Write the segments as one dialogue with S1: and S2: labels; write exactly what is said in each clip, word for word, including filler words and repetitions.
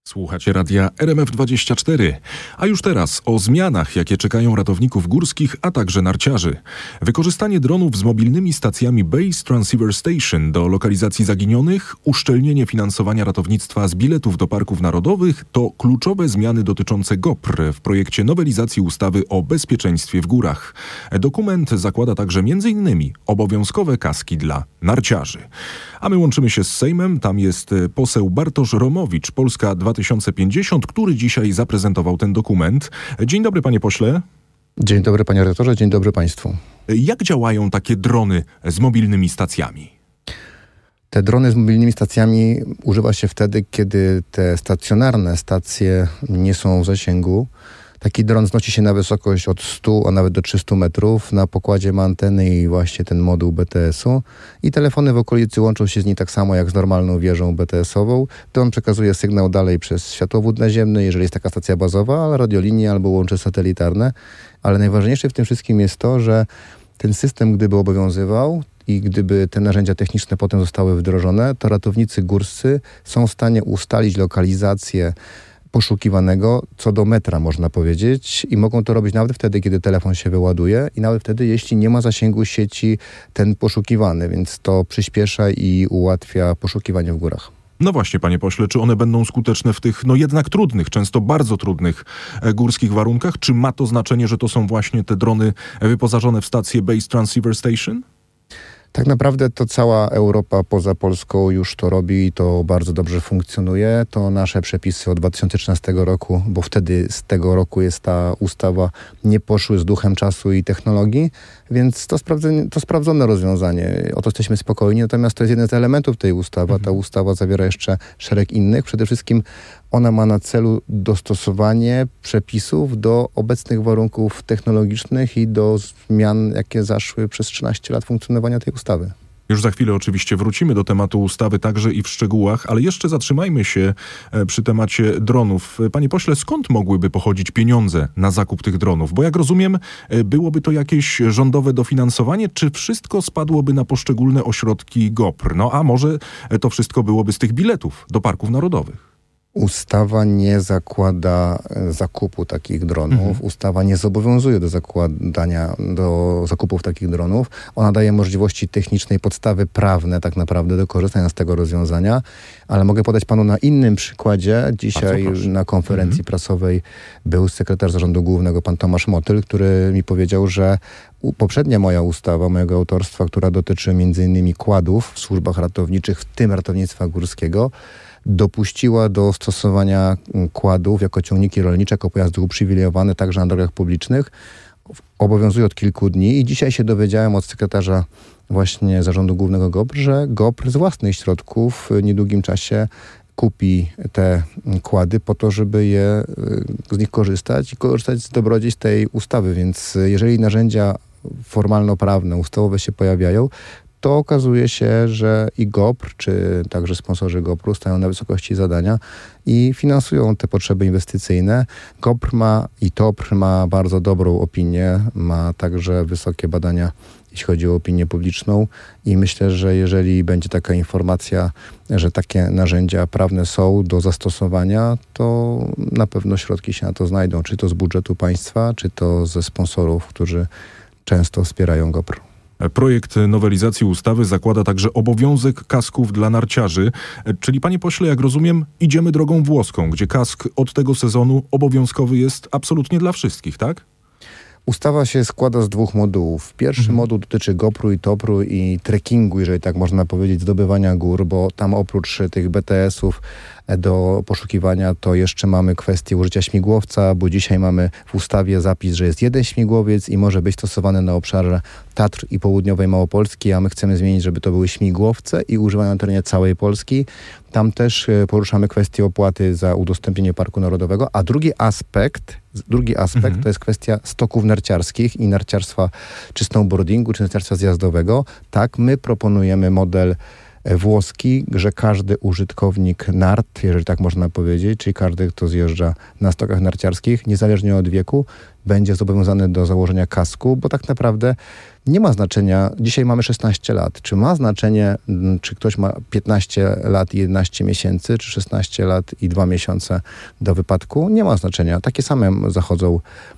S1: Słuchacie radia R M F dwadzieścia cztery, a już teraz o zmianach, jakie czekają ratowników górskich, a także narciarzy. Wykorzystanie dronów z mobilnymi stacjami Base Transceiver Station do lokalizacji zaginionych, uszczelnienie finansowania ratownictwa z biletów do parków narodowych to kluczowe zmiany dotyczące G O P R w projekcie nowelizacji ustawy o bezpieczeństwie w górach. Dokument zakłada także między innymi obowiązkowe kaski dla narciarzy. A my łączymy się z Sejmem, tam jest poseł Bartosz Romowicz, Polska dwa tysiące pięćdziesiąt, który dzisiaj zaprezentował ten dokument. Dzień dobry, panie pośle.
S2: Dzień dobry, panie redaktorze, dzień dobry państwu.
S1: Jak działają takie drony z mobilnymi stacjami?
S2: Te drony z mobilnymi stacjami używa się wtedy, kiedy te stacjonarne stacje nie są w zasięgu. Taki dron wznosi się na wysokość od stu, a nawet do trzystu metrów. Na pokładzie ma anteny i właśnie ten moduł B T S-u. I telefony w okolicy łączą się z nim tak samo jak z normalną wieżą B T S-ową. Dron przekazuje sygnał dalej przez światłowód naziemny, jeżeli jest taka stacja bazowa, ale radiolinię albo łącze satelitarne. Ale najważniejsze w tym wszystkim jest to, że ten system, gdyby obowiązywał i gdyby te narzędzia techniczne potem zostały wdrożone, to ratownicy górscy są w stanie ustalić lokalizację poszukiwanego co do metra, można powiedzieć, i mogą to robić nawet wtedy, kiedy telefon się wyładuje i nawet wtedy, jeśli nie ma zasięgu sieci ten poszukiwany, więc to przyspiesza i ułatwia poszukiwanie w górach.
S1: No właśnie, panie pośle, czy one będą skuteczne w tych, no jednak trudnych, często bardzo trudnych e, górskich warunkach? Czy ma to znaczenie, że to są właśnie te drony wyposażone w stację Base Transceiver Station?
S2: Tak naprawdę to cała Europa poza Polską już to robi i to bardzo dobrze funkcjonuje. To nasze przepisy od dwa tysiące trzynastego roku, bo wtedy z tego roku jest ta ustawa, nie poszły z duchem czasu i technologii, więc to, sprawdzone, to sprawdzone rozwiązanie. O to jesteśmy spokojni, natomiast to jest jeden z elementów tej ustawy. Ta ustawa zawiera jeszcze szereg innych. Przede wszystkim ona ma na celu dostosowanie przepisów do obecnych warunków technologicznych i do zmian, jakie zaszły przez trzynaście lat funkcjonowania tej ustawy.
S1: Już za chwilę oczywiście wrócimy do tematu ustawy także i w szczegółach, ale jeszcze zatrzymajmy się przy temacie dronów. Panie pośle, skąd mogłyby pochodzić pieniądze na zakup tych dronów? Bo jak rozumiem, byłoby to jakieś rządowe dofinansowanie, czy wszystko spadłoby na poszczególne ośrodki G O P R? No a może to wszystko byłoby z tych biletów do parków narodowych?
S2: Ustawa nie zakłada zakupu takich dronów. Mhm. Ustawa nie zobowiązuje do zakładania, do zakupów takich dronów. Ona daje możliwości technicznej, podstawy prawne tak naprawdę do korzystania z tego rozwiązania. Ale mogę podać panu na innym przykładzie. Dzisiaj na konferencji mhm. prasowej był sekretarz Zarządu Głównego, pan Tomasz Motyl, który mi powiedział, że poprzednia moja ustawa, mojego autorstwa, która dotyczy między innymi kładów w służbach ratowniczych, w tym ratownictwa górskiego, dopuściła do stosowania kładów jako ciągniki rolnicze, jako pojazdy uprzywilejowane także na drogach publicznych. Obowiązuje od kilku dni i dzisiaj się dowiedziałem od sekretarza właśnie Zarządu Głównego G O P R, że G O P R z własnych środków w niedługim czasie kupi te kłady po to, żeby je z nich korzystać i korzystać z dobrodziejstw tej ustawy. Więc jeżeli narzędzia formalno-prawne, ustawowe się pojawiają, to okazuje się, że i G O P R, czy także sponsorzy G O P R-u stają na wysokości zadania i finansują te potrzeby inwestycyjne. G O P R ma i T O P R ma bardzo dobrą opinię, ma także wysokie badania, jeśli chodzi o opinię publiczną i myślę, że jeżeli będzie taka informacja, że takie narzędzia prawne są do zastosowania, to na pewno środki się na to znajdą, czy to z budżetu państwa, czy to ze sponsorów, którzy często wspierają G O P R.
S1: Projekt nowelizacji ustawy zakłada także obowiązek kasków dla narciarzy, czyli panie pośle, jak rozumiem, idziemy drogą włoską, gdzie kask od tego sezonu obowiązkowy jest absolutnie dla wszystkich, tak?
S2: Ustawa się składa z dwóch modułów. Pierwszy mhm. moduł dotyczy G O P R-u i T O P R-u i trekkingu, jeżeli tak można powiedzieć, zdobywania gór, bo tam oprócz tych B T S-ów do poszukiwania to jeszcze mamy kwestię użycia śmigłowca, bo dzisiaj mamy w ustawie zapis, że jest jeden śmigłowiec i może być stosowany na obszarze Tatr i południowej Małopolski, a my chcemy zmienić, żeby to były śmigłowce i używane na terenie całej Polski. Tam też poruszamy kwestię opłaty za udostępnienie Parku Narodowego, a drugi aspekt, drugi aspekt mhm. to jest kwestia stoków narciarskich i narciarstwa czy snowboardingu, czy narciarstwa zjazdowego. Tak, my proponujemy model włoski, że każdy użytkownik nart, jeżeli tak można powiedzieć, czyli każdy, kto zjeżdża na stokach narciarskich, niezależnie od wieku, będzie zobowiązany do założenia kasku, bo tak naprawdę nie ma znaczenia, dzisiaj mamy szesnaście lat, czy ma znaczenie, czy ktoś ma piętnaście lat i jedenaście miesięcy, czy szesnaście lat i dwa miesiące do wypadku, nie ma znaczenia. Takie same zachodzą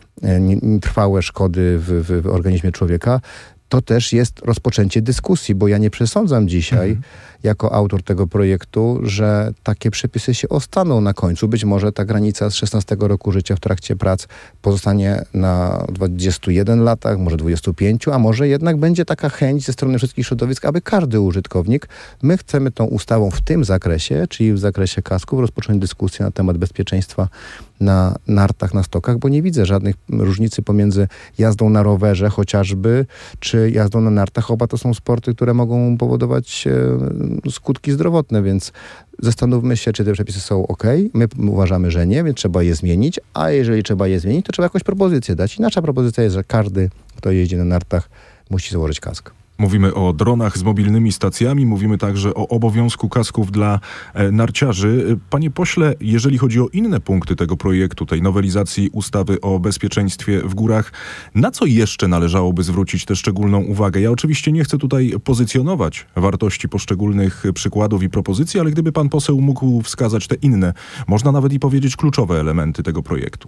S2: trwałe szkody w, w, w organizmie człowieka. To też jest rozpoczęcie dyskusji, bo ja nie przesądzam dzisiaj, mhm. jako autor tego projektu, że takie przepisy się ostaną na końcu. Być może ta granica z szesnastego roku życia w trakcie prac pozostanie na dwudziestu jeden latach, może dwudziestu pięciu, a może jednak będzie taka chęć ze strony wszystkich środowisk, aby każdy użytkownik, my chcemy tą ustawą w tym zakresie, czyli w zakresie kasków, rozpocząć dyskusję na temat bezpieczeństwa na nartach, na stokach, bo nie widzę żadnych różnicy pomiędzy jazdą na rowerze chociażby, czy jazdą na nartach. Oba to są sporty, które mogą powodować e, skutki zdrowotne, więc zastanówmy się, czy te przepisy są ok. My uważamy, że nie, więc trzeba je zmienić, a jeżeli trzeba je zmienić, to trzeba jakąś propozycję dać. I nasza propozycja jest, że każdy, kto jeździ na nartach, musi założyć kask.
S1: Mówimy o dronach z mobilnymi stacjami, mówimy także o obowiązku kasków dla e, narciarzy. Panie pośle, jeżeli chodzi o inne punkty tego projektu, tej nowelizacji ustawy o bezpieczeństwie w górach, na co jeszcze należałoby zwrócić tę szczególną uwagę? Ja oczywiście nie chcę tutaj pozycjonować wartości poszczególnych przykładów i propozycji, ale gdyby pan poseł mógł wskazać te inne, można nawet i powiedzieć kluczowe elementy tego projektu.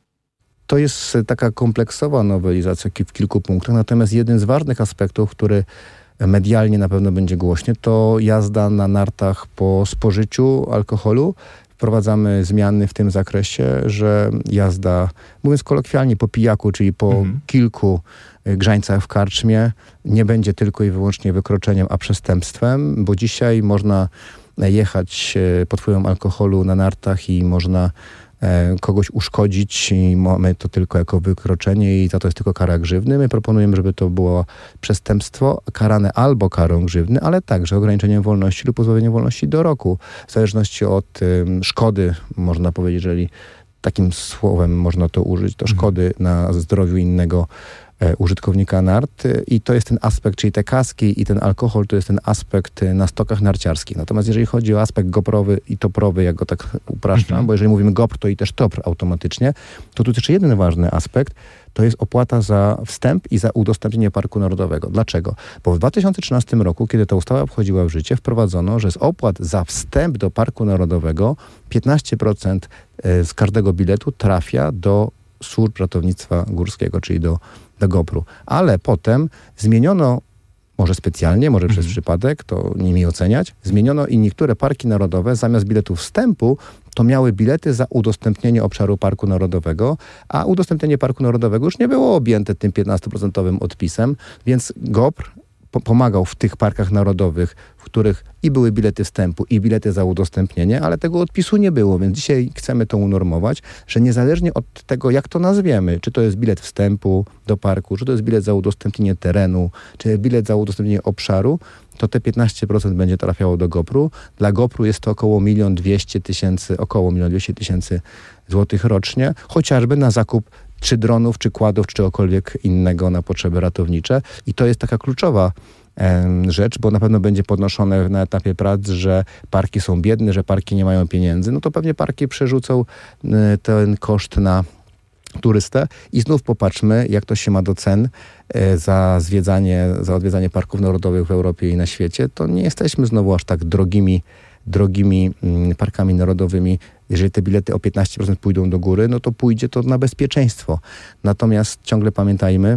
S2: To jest taka kompleksowa nowelizacja w kilku punktach, natomiast jeden z ważnych aspektów, który medialnie na pewno będzie głośny, to jazda na nartach po spożyciu alkoholu. Wprowadzamy zmiany w tym zakresie, że jazda, mówiąc kolokwialnie, po pijaku, czyli po mhm. kilku grzańcach w karczmie, nie będzie tylko i wyłącznie wykroczeniem, a przestępstwem, bo dzisiaj można jechać pod wpływem alkoholu na nartach i można kogoś uszkodzić i mamy to tylko jako wykroczenie i za to jest tylko kara grzywny. My proponujemy, żeby to było przestępstwo karane albo karą grzywny, ale także ograniczeniem wolności lub pozbawieniem wolności do roku. W zależności od um, szkody, można powiedzieć, jeżeli takim słowem można to użyć, to szkody na zdrowiu innego e, użytkownika nart i to jest ten aspekt, czyli te kaski i ten alkohol, to jest ten aspekt na stokach narciarskich. Natomiast jeżeli chodzi o aspekt goprowy i toprowy, jak go tak upraszczam, mhm. bo jeżeli mówimy gopr, to i też topr automatycznie, to tu jeszcze jeden ważny aspekt, to jest opłata za wstęp i za udostępnienie Parku Narodowego. Dlaczego? Bo w dwa tysiące trzynastym roku, kiedy ta ustawa wchodziła w życie, wprowadzono, że z opłat za wstęp do Parku Narodowego piętnaście procent z każdego biletu trafia do służb ratownictwa górskiego, czyli do, do gopru. Ale potem zmieniono, może specjalnie, może przez przypadek, to nie mi oceniać, zmieniono i niektóre parki narodowe zamiast biletu wstępu to miały bilety za udostępnienie obszaru Parku Narodowego, a udostępnienie Parku Narodowego już nie było objęte tym piętnastoprocentowym odpisem, więc gopr po- pomagał w tych parkach narodowych, w których i były bilety wstępu, i bilety za udostępnienie, ale tego odpisu nie było, więc dzisiaj chcemy to unormować, że niezależnie od tego, jak to nazwiemy, czy to jest bilet wstępu do parku, czy to jest bilet za udostępnienie terenu, czy bilet za udostępnienie obszaru, to te piętnaście procent będzie trafiało do gopru. Dla gopru jest to około milion dwieście tysięcy, około milion dwieście tysięcy złotych rocznie, chociażby na zakup czy dronów, czy kładów, czy czegokolwiek innego na potrzeby ratownicze. I to jest taka kluczowa rzecz, bo na pewno będzie podnoszone na etapie prac, że parki są biedne, że parki nie mają pieniędzy, no to pewnie parki przerzucą ten koszt na turystę i znów popatrzmy, jak to się ma do cen za zwiedzanie, za odwiedzanie parków narodowych w Europie i na świecie. To nie jesteśmy znowu aż tak drogimi, drogimi parkami narodowymi. Jeżeli te bilety o piętnaście procent pójdą do góry, no to pójdzie to na bezpieczeństwo. Natomiast ciągle pamiętajmy,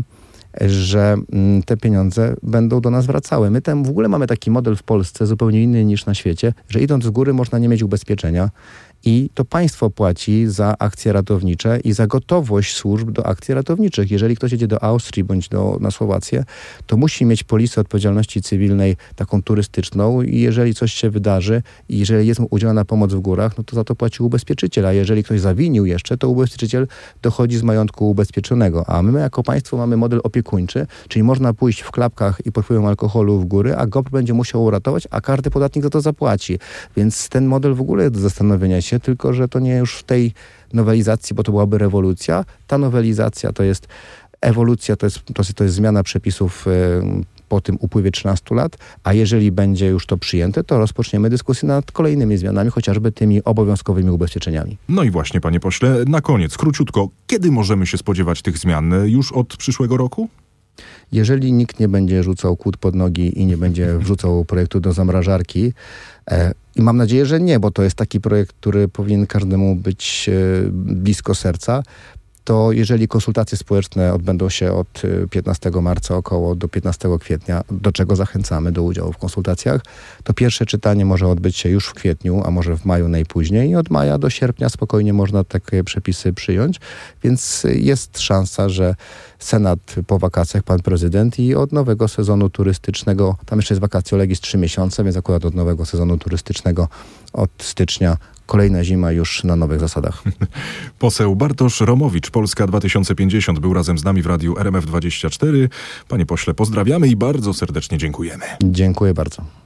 S2: że te pieniądze będą do nas wracały. My tam w ogóle mamy taki model w Polsce zupełnie inny niż na świecie, że idąc z góry można nie mieć ubezpieczenia i to państwo płaci za akcje ratownicze i za gotowość służb do akcji ratowniczych. Jeżeli ktoś jedzie do Austrii bądź do, na Słowację, to musi mieć polisę odpowiedzialności cywilnej taką turystyczną i jeżeli coś się wydarzy i jeżeli jest mu udzielana pomoc w górach, no to za to płaci ubezpieczyciel, a jeżeli ktoś zawinił jeszcze, to ubezpieczyciel dochodzi z majątku ubezpieczonego. A my jako państwo mamy model opiekuńczy, czyli można pójść w klapkach i pod wpływem alkoholu w góry, a gopr będzie musiał uratować, a każdy podatnik za to zapłaci. Więc ten model w ogóle jest do zastanowienia się, tylko że to nie już w tej nowelizacji, bo to byłaby rewolucja. Ta nowelizacja to jest ewolucja, to jest, to jest, to jest zmiana przepisów y, po tym upływie trzynastu lat, a jeżeli będzie już to przyjęte, to rozpoczniemy dyskusję nad kolejnymi zmianami, chociażby tymi obowiązkowymi ubezpieczeniami.
S1: No i właśnie, panie pośle, na koniec, króciutko, kiedy możemy się spodziewać tych zmian? Już od przyszłego roku?
S2: Jeżeli nikt nie będzie rzucał kłód pod nogi i nie będzie wrzucał projektu do zamrażarki, e, i mam nadzieję, że nie, bo to jest taki projekt, który powinien każdemu być e, blisko serca, to jeżeli konsultacje społeczne odbędą się od piętnastego marca około do piętnastego kwietnia, do czego zachęcamy do udziału w konsultacjach, to pierwsze czytanie może odbyć się już w kwietniu, a może w maju najpóźniej i od maja do sierpnia spokojnie można takie przepisy przyjąć, więc jest szansa, że Senat po wakacjach, pan prezydent i od nowego sezonu turystycznego, tam jeszcze jest vacatio legis trzy miesiące, więc akurat od nowego sezonu turystycznego od stycznia kolejna zima już na nowych zasadach.
S1: Poseł Bartosz Romowicz, Polska dwa tysiące pięćdziesiąt, był razem z nami w radiu R M F dwadzieścia cztery. Panie pośle, pozdrawiamy i bardzo serdecznie dziękujemy.
S2: Dziękuję bardzo.